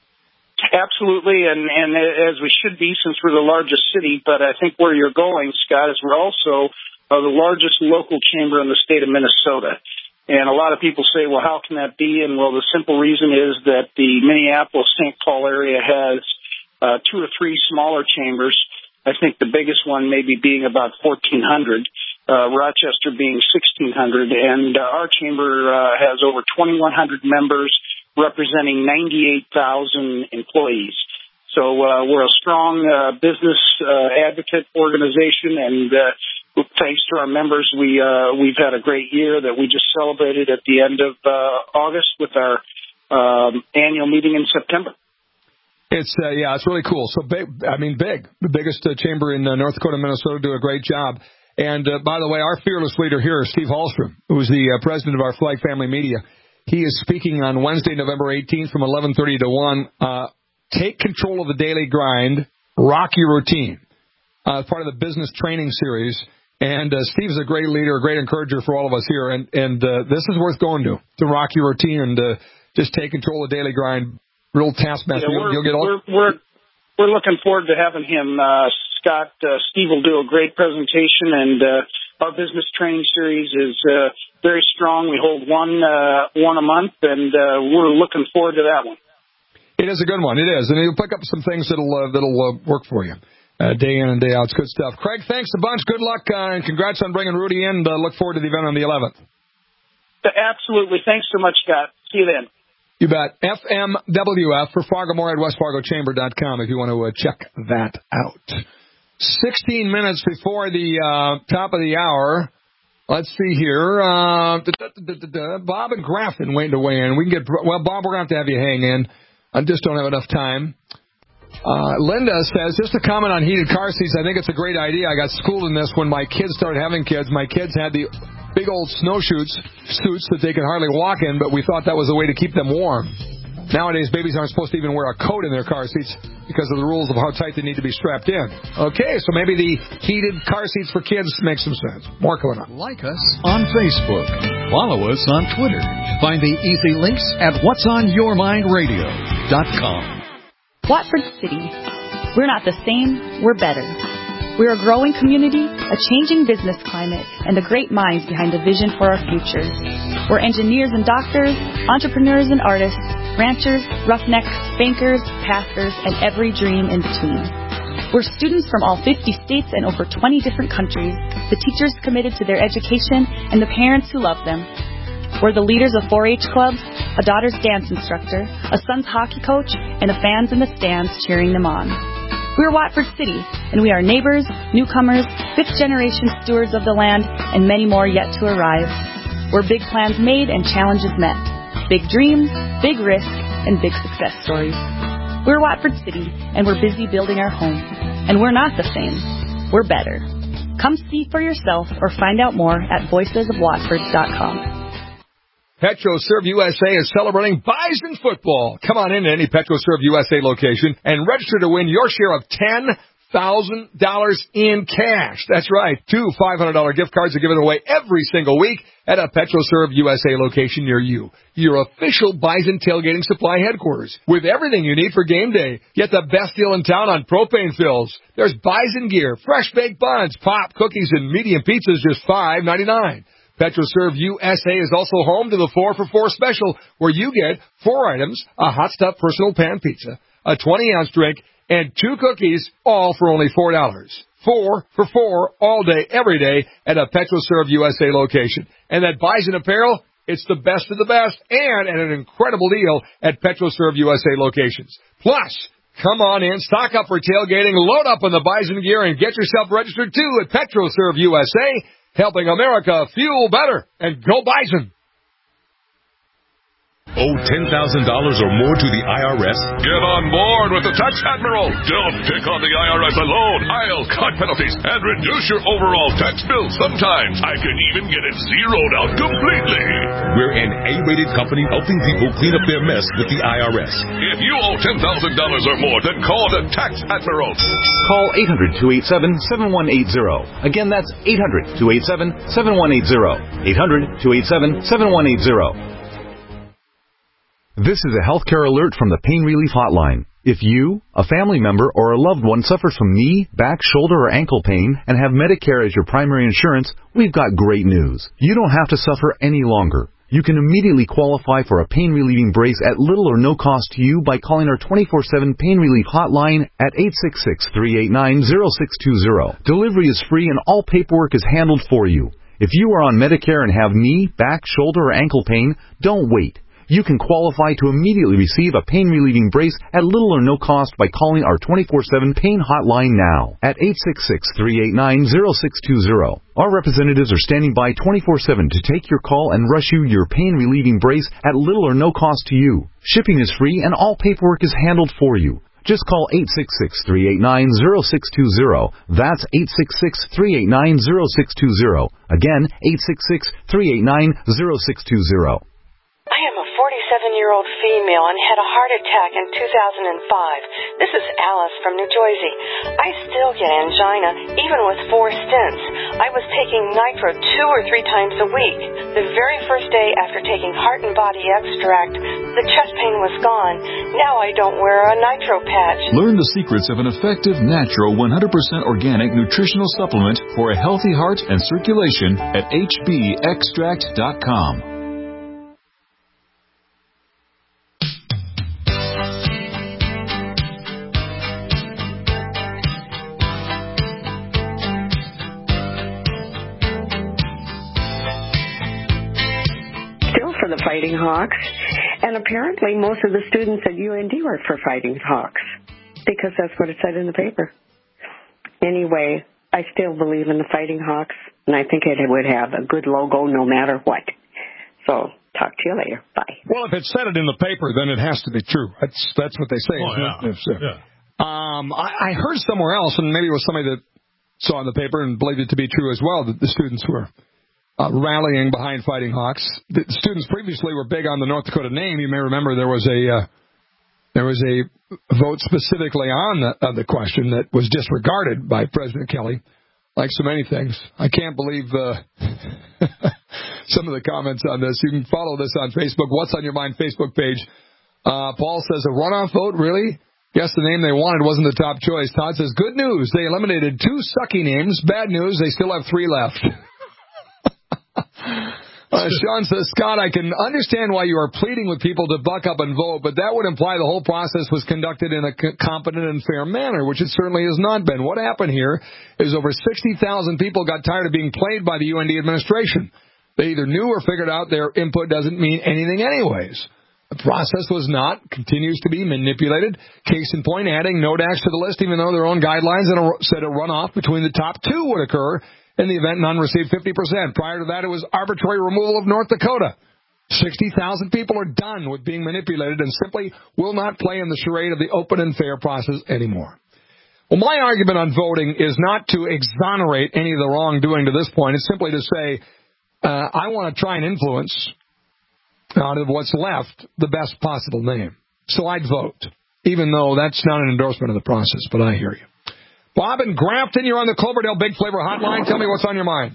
Absolutely, and, and as we should be, since we're the largest city. But I think where you're going, Scott, is we're also uh, the largest local chamber in the state of Minnesota. And a lot of people say, well, how can that be? And, well, the simple reason is that the Minneapolis-Saint Paul area has uh, two or three smaller chambers. I think the biggest one maybe being about fourteen hundred. Uh, Rochester being sixteen hundred, and uh, our chamber uh, has over twenty-one hundred members representing ninety-eight thousand employees. So uh, we're a strong uh, business uh, advocate organization, and uh, thanks to our members, we, uh, we've had a great year that we just celebrated at the end of uh, August with our um, annual meeting in September. It's uh, yeah, it's really cool. So big, I mean, big, the biggest uh, chamber in uh, North Dakota, Minnesota, do a great job. And, uh, by the way, our fearless leader here, Steve Hallstrom, who's the uh, president of our Flag Family Media, he is speaking on Wednesday, November eighteenth from eleven thirty to one. Uh, take control of the daily grind, rock your routine, uh, part of the business training series. And uh, Steve's a great leader, a great encourager for all of us here. And, and uh, this is worth going to, to rock your routine and uh, just take control of the daily grind. Real taskmaster. Yeah, you'll, you'll get all... we're, we're, we're looking forward to having him, uh, Scott. Uh, Steve will do a great presentation, and uh, our business training series is uh, very strong. We hold one uh, one a month, and uh, we're looking forward to that one. It is a good one. It is, and you'll pick up some things that'll uh, that'll uh, work for you uh, day in and day out. It's good stuff. Craig, thanks a bunch. Good luck, uh, and congrats on bringing Rudy in. Uh, look forward to the event on the eleventh. Absolutely. Thanks so much, Scott. See you then. You bet. F M W F for Fargo-Moorhead West Fargo Chamber dot com if you want to uh, check that out. sixteen minutes before the uh, top of the hour. Let's see here. Uh, da, da, da, da, Bob and Grafton waiting to weigh in. We can get well, Bob. We're going to have to have you hang in. I just don't have enough time. Uh, Linda says, just a comment on heated car seats. I think it's a great idea. I got schooled in this when my kids started having kids. My kids had the big old snowshoes suits that they could hardly walk in, but we thought that was a way to keep them warm. Nowadays, babies aren't supposed to even wear a coat in their car seats because of the rules of how tight they need to be strapped in. Okay, so maybe the heated car seats for kids makes some sense. More coming up. Like us on Facebook. Follow us on Twitter. Find the easy links at whats on your mind radio dot com. Watford City. We're not the same, we're better. We're a growing community, a changing business climate, and the great minds behind the vision for our future. We're engineers and doctors, entrepreneurs and artists, ranchers, roughnecks, bankers, pastors, and every dream in between. We're students from all fifty states and over twenty different countries, the teachers committed to their education, and the parents who love them. We're the leaders of four H clubs, a daughter's dance instructor, a son's hockey coach, and the fans in the stands cheering them on. We're Watford City, and we are neighbors, newcomers, fifth-generation stewards of the land, and many more yet to arrive. We're big plans made and challenges met. Big dreams, big risk, and big success stories. We're Watford City, and we're busy building our home. And we're not the same. We're better. Come see for yourself or find out more at voices of watford dot com. PetroServe U S A is celebrating Bison football. Come on in to any PetroServe U S A location and register to win your share of ten thousand dollars in cash. That's right. Two five hundred dollars gift cards are given away every single week at a PetroServe U S A location near you. Your official Bison tailgating supply headquarters. With everything you need for game day. Get the best deal in town on propane fills. There's Bison gear, fresh baked buns, pop, cookies, and medium pizzas just five ninety-nine. PetroServe U S A is also home to the four for four special, where you get four items, a hot stuff personal pan pizza, a twenty ounce drink, and two cookies, all for only four dollars. Four for four all day, every day at a PetroServe U S A location. And that Bison apparel, it's the best of the best and at an incredible deal at PetroServe U S A locations. Plus, come on in, stock up for tailgating, load up on the Bison gear, and get yourself registered too at PetroServe U S A, helping America fuel better. And go Bison! Owe ten thousand dollars or more to the I R S? Get on board with the Tax Admiral. Don't pick on the I R S alone. I'll cut penalties and reduce your overall tax bill. Sometimes I can even get it zeroed out completely. We're an A-rated company helping people clean up their mess with the I R S. If you owe ten thousand dollars or more, then call the Tax Admiral. Call eight hundred, two eight seven, seven one eight zero. Again, that's eight hundred, two eight seven, seven one eight zero. eight hundred, two eight seven, seven one eight zero. This is a healthcare alert from the Pain Relief Hotline. If you, a family member, or a loved one suffers from knee, back, shoulder, or ankle pain and have Medicare as your primary insurance, we've got great news. You don't have to suffer any longer. You can immediately qualify for a pain-relieving brace at little or no cost to you by calling our twenty-four seven Pain Relief Hotline at eight six six, three eight nine, zero six two zero. Delivery is free and all paperwork is handled for you. If you are on Medicare and have knee, back, shoulder, or ankle pain, don't wait. You can qualify to immediately receive a pain-relieving brace at little or no cost by calling our twenty-four seven Pain Hotline now at eight six six, three eight nine, zero six two zero. Our representatives are standing by twenty-four seven to take your call and rush you your pain-relieving brace at little or no cost to you. Shipping is free and all paperwork is handled for you. Just call eight six six, three eight nine, zero six two zero. That's eight six six, three eight nine, zero six two zero. Again, eight six six, three eight nine, zero six two zero. I am a forty-seven-year-old female and had a heart attack in two thousand five. This is Alice from New Jersey. I still get angina, even with four stents. I was taking nitro two or three times a week. The very first day after taking Heart and Body Extract, the chest pain was gone. Now I don't wear a nitro patch. Learn the secrets of an effective, natural, one hundred percent organic nutritional supplement for a healthy heart and circulation at H B extract dot com. The Fighting Hawks, and apparently most of the students at U N D work for Fighting Hawks because that's what it said in the paper. Anyway, I still believe in the Fighting Hawks, and I think it would have a good logo no matter what. So, talk to you later. Bye. Well, if it said it in the paper, then it has to be true. That's that's what they say. Oh, isn't yeah. it? If so. yeah. Um, I, I heard somewhere else, and maybe it was somebody that saw in the paper and believed it to be true as well, that the students were Uh, rallying behind Fighting Hawks. The students previously were big on the North Dakota name. You may remember there was a uh, there was a vote specifically on the, uh, the question that was disregarded by President Kelly, like so many things. I can't believe uh, some of the comments on this. You can follow this on Facebook. What's on Your Mind Facebook page. Uh, Paul says, a runoff vote, really? Guess the name they wanted wasn't the top choice. Todd says, good news. They eliminated two sucky names. Bad news. They still have three left. Uh, Sean says, Scott, I can understand why you are pleading with people to buck up and vote, but that would imply the whole process was conducted in a c- competent and fair manner, which it certainly has not been. What happened here is over sixty thousand people got tired of being played by the U N D administration. They either knew or figured out their input doesn't mean anything anyways. The process was not, continues to be manipulated. Case in point, adding Nodax to the list, even though their own guidelines said a runoff between the top two would occur. In the event, none received fifty percent. Prior to that, it was arbitrary removal of North Dakota. sixty thousand people are done with being manipulated and simply will not play in the charade of the open and fair process anymore. Well, my argument on voting is not to exonerate any of the wrongdoing to this point. It's simply to say, uh, I want to try and influence, out of what's left, the best possible name. So I'd vote, even though that's not an endorsement of the process, but I hear you. Bob in Grafton, you're on the Cloverdale Big Flavor Hotline. Tell me what's on your mind.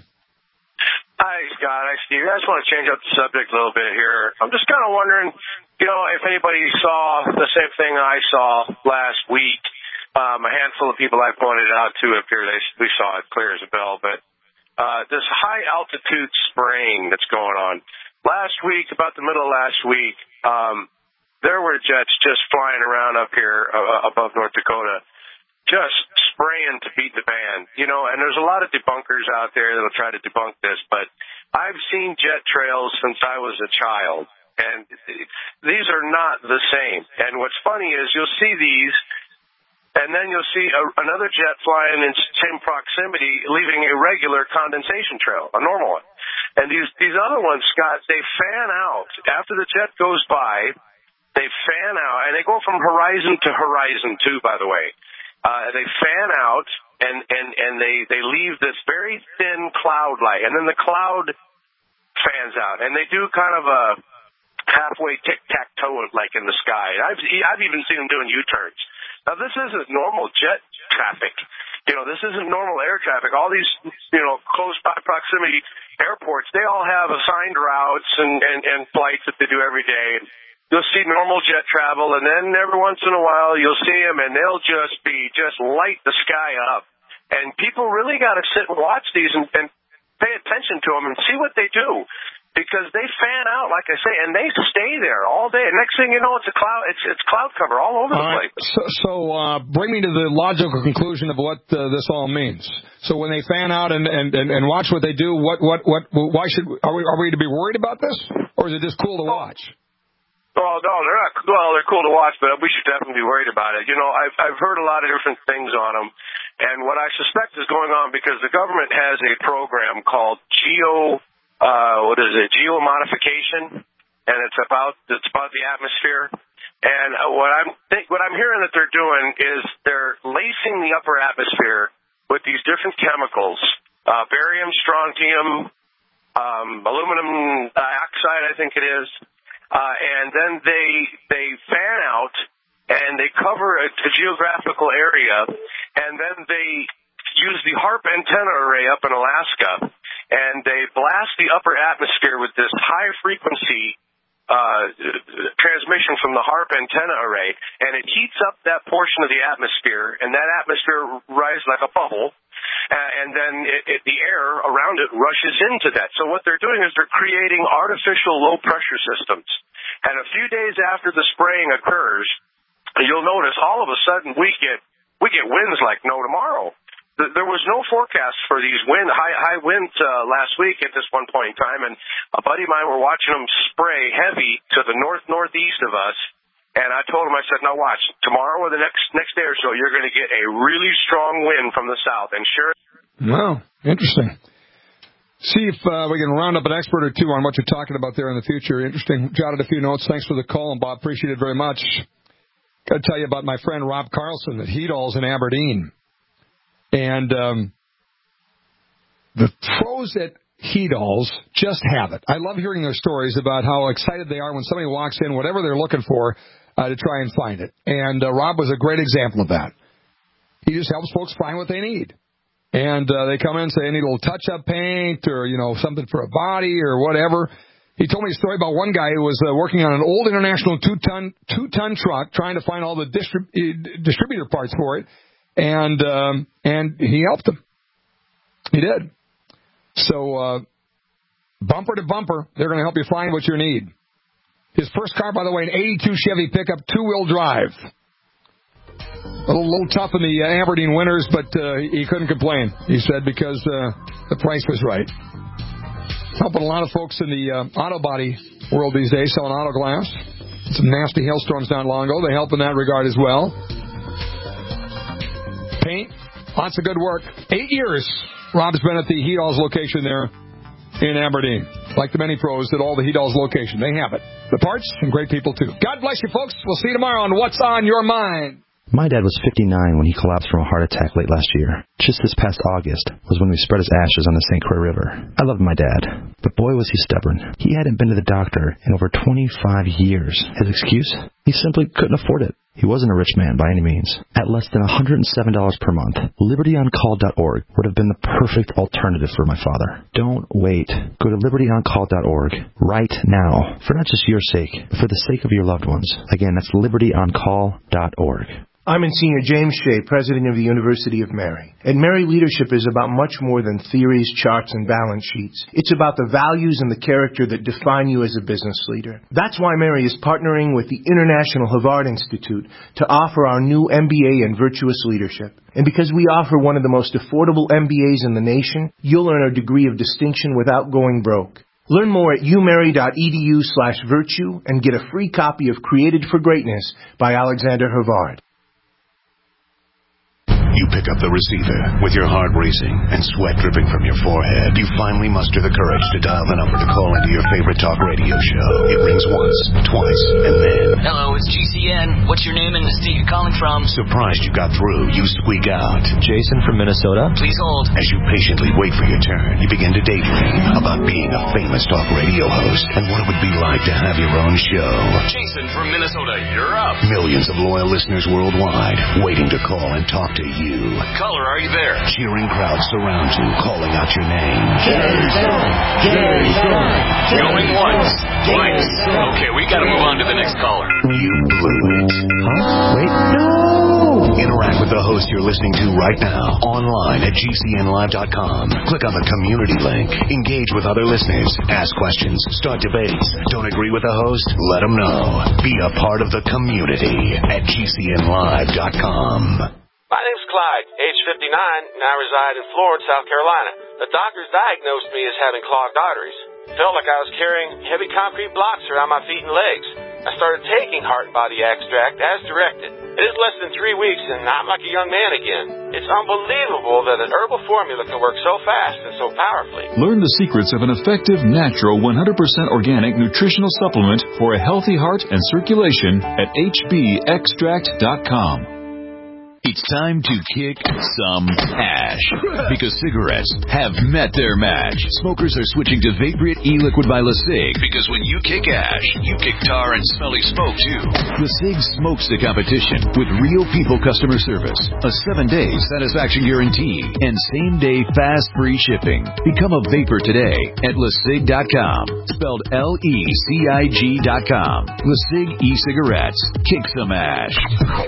Hi, Scott. Hi, Steve. I just want to change up the subject a little bit here. I'm just kind of wondering, you know, if anybody saw the same thing I saw last week. Um, a handful of people I pointed out to up here, they, we saw it clear as a bell, but uh, this high-altitude spraying that's going on. Last week, about the middle of last week, um, there were jets just flying around up here uh, above North Dakota, just spraying to beat the band, you know, and there's a lot of debunkers out there that'll try to debunk this, but I've seen jet trails since I was a child, and these are not the same. And what's funny is you'll see these, and then you'll see a, another jet flying in same proximity, leaving a regular condensation trail, a normal one. And these, these other ones, Scott, they fan out. After the jet goes by, they fan out, and they go from horizon to horizon, too, by the way. Uh, they fan out, and, and, and they, they leave this very thin cloud light, and then the cloud fans out, and they do kind of a halfway tic-tac-toe like in the sky. I've, I've even seen them doing U-turns. Now, this isn't normal jet traffic. You know, this isn't normal air traffic. All these, you know, close by proximity airports, they all have assigned routes and, and, and flights that they do every day. You'll see normal jet travel, and then every once in a while you'll see them, and they'll just be, just light the sky up. And people really got to sit and watch these and, and pay attention to them and see what they do, because they fan out, like I say, and they stay there all day. Next thing you know, it's a cloud, it's it's cloud cover all over the right. place. So, so uh, bring me to the logical conclusion of what uh, this all means. So when they fan out and, and, and, and watch what they do, what what what? Why should are we are we to be worried about this, or is it just cool to watch? Well, no, they're not. Well, they're cool to watch, but we should definitely be worried about it. You know, I've I've heard a lot of different things on them, and what I suspect is going on because the government has a program called Geo, uh, what is it, geomodification, and it's about it's about the atmosphere. And uh, what I'm think what I'm hearing that they're doing is they're lacing the upper atmosphere with these different chemicals, uh, barium, strontium, um, aluminum dioxide, I think it is. Uh, and then they they fan out and they cover a, a geographical area, and then they use the HAARP antenna array up in Alaska, and they blast the upper atmosphere with this high frequency uh, transmission from the HAARP antenna array, and it heats up that portion of the atmosphere, and that atmosphere rises like a bubble. Uh, and then it, it, the air around it rushes into that. So what they're doing is they're creating artificial low-pressure systems. And a few days after the spraying occurs, you'll notice all of a sudden we get we get winds like no tomorrow. There was no forecast for these wind high high winds uh, last week at this one point in time, and a buddy of mine were watching them spray heavy to the north northeast of us. And I told him, I said, now watch, tomorrow or the next next day or so, you're going to get a really strong wind from the south. And sure. Wow, interesting. See if uh, we can round up an expert or two on what you're talking about there in the future. Interesting. Jotted a few notes. Thanks for the call, and Bob, appreciate it very much. Got to tell you about my friend Rob Carlson at Heedall's in Aberdeen. And um, the pros at Heedall's just have it. I love hearing their stories about how excited they are when somebody walks in, whatever they're looking for, uh, to try and find it. And uh, Rob was a great example of that. He just helps folks find what they need. And uh, they come in and say, I need a little touch-up paint or, you know, something for a body or whatever. He told me a story about one guy who was uh, working on an old international two-ton two-ton truck trying to find all the distrib- distributor parts for it. And um, and he helped him. He did. So uh, Bumper to bumper, they're going to help you find what you need. His first car, by the way, an eighty-two Chevy pickup, two-wheel drive. A little, little tough in the uh, Aberdeen winters, but uh, he couldn't complain, he said, because uh, the price was right. Helping a lot of folks in the uh, auto body world these days, selling auto glass. Some nasty hailstorms not long ago. They help in that regard as well. Paint, lots of good work. Eight years, Rob's been at the Heat Alls location there in Aberdeen. Like the many pros at all the Heat Alls location. They have it. The parts and great people, too. God bless you, folks. We'll see you tomorrow on What's on Your Mind. My dad was fifty-nine when he collapsed from a heart attack late last year. Just this past August was when we spread his ashes on the Saint Croix River. I loved my dad, but boy was he stubborn. He hadn't been to the doctor in over twenty-five years. His excuse? He simply couldn't afford it. He wasn't a rich man by any means. At less than one hundred seven dollars per month, liberty on call dot org would have been the perfect alternative for my father. Don't wait. Go to liberty on call dot org right now, for not just your sake, but for the sake of your loved ones. Again, that's liberty on call dot org. I'm Monsignor James Shea, president of the University of Mary. And Mary leadership is about much more than theories, charts, and balance sheets. It's about the values and the character that define you as a business leader. That's why Mary is partnering with the International Havard Institute to offer our new M B A in Virtuous Leadership. And because we offer one of the most affordable M B As in the nation, you'll earn a degree of distinction without going broke. Learn more at umary.edu slash virtue and get a free copy of Created for Greatness by Alexander Havard. You pick up the receiver with your heart racing and sweat dripping from your forehead. You finally muster the courage to dial the number to call into your favorite talk radio show. It rings once, twice, and then... Hello, it's G C N. What's your name and the state you're calling from? Surprised you got through, you squeak out. Jason from Minnesota. Please hold. As you patiently wait for your turn, you begin to daydream about being a famous talk radio host and what it would be like to have your own show. Jason from Minnesota, you're up. Millions of loyal listeners worldwide waiting to call and talk to you. Caller, are you there? Cheering crowds surround you, calling out your name. Jason! Jason! Going once, twice. Okay, we gotta move on to the next caller. You blew it. Huh? Wait, no! Interact with the host you're listening to right now, online at G C N live dot com. Click on the community link. Engage with other listeners. Ask questions. Start debates. Don't agree with the host? Let them know. Be a part of the community at G C N live dot com. My name's Clyde, age fifty-nine, and I reside in Florence, South Carolina. The doctors diagnosed me as having clogged arteries. Felt like I was carrying heavy concrete blocks around my feet and legs. I started taking Heart and Body Extract as directed. It is less than three weeks, and I'm like a young man again. It's unbelievable that an herbal formula can work so fast and so powerfully. Learn the secrets of an effective, natural, one hundred percent organic nutritional supplement for a healthy heart and circulation at H B extract dot com. It's time to kick some ash, because cigarettes have met their match. Smokers are switching to Vaporite e-liquid by LeSig, because when you kick ash, you kick tar and smelly smoke too. LeSig smokes the competition with real people customer service, a seven-day satisfaction guarantee, and same-day fast free shipping. Become a vapor today at LeSig dot com, spelled L E C I G dot com. LeSig e-cigarettes. Kick some ash.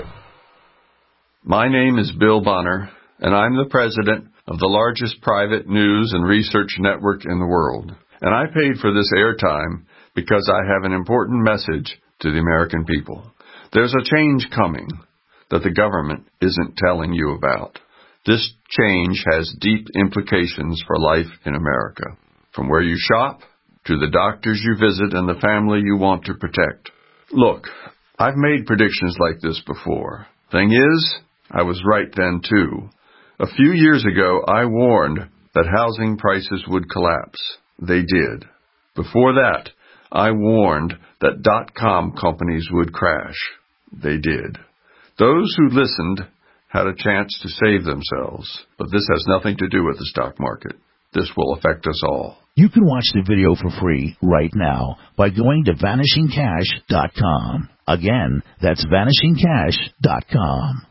My name is Bill Bonner, and I'm the president of the largest private news and research network in the world. And I paid for this airtime because I have an important message to the American people. There's a change coming that the government isn't telling you about. This change has deep implications for life in America, from where you shop to the doctors you visit and the family you want to protect. Look, I've made predictions like this before. Thing is, I was right then, too. A few years ago, I warned that housing prices would collapse. They did. Before that, I warned that dot-com companies would crash. They did. Those who listened had a chance to save themselves. But this has nothing to do with the stock market. This will affect us all. You can watch the video for free right now by going to vanishing cash dot com. Again, that's vanishing cash dot com.